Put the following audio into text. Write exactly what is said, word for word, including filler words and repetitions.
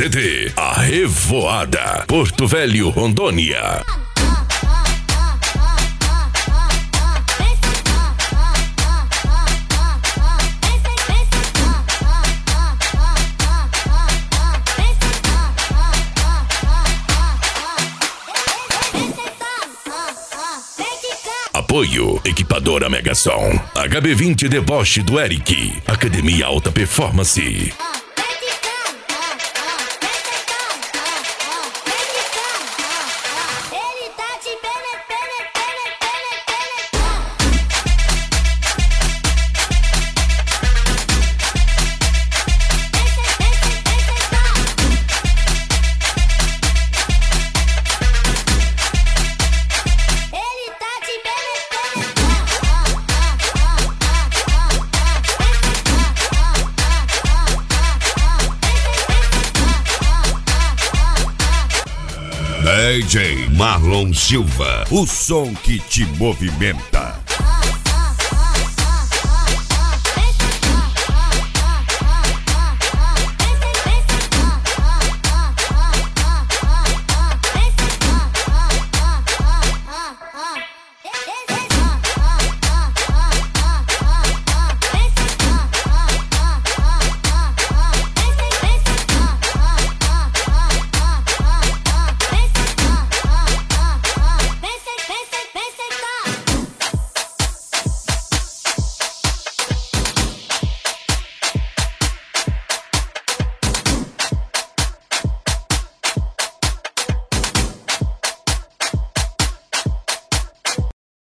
C D, A Revoada, Porto Velho, Rondônia. Apoio, Equipadora Megasom, H B vinte Deboche do Eric, Academia Alta Performance. D J Marlon Silva, o som que te movimenta.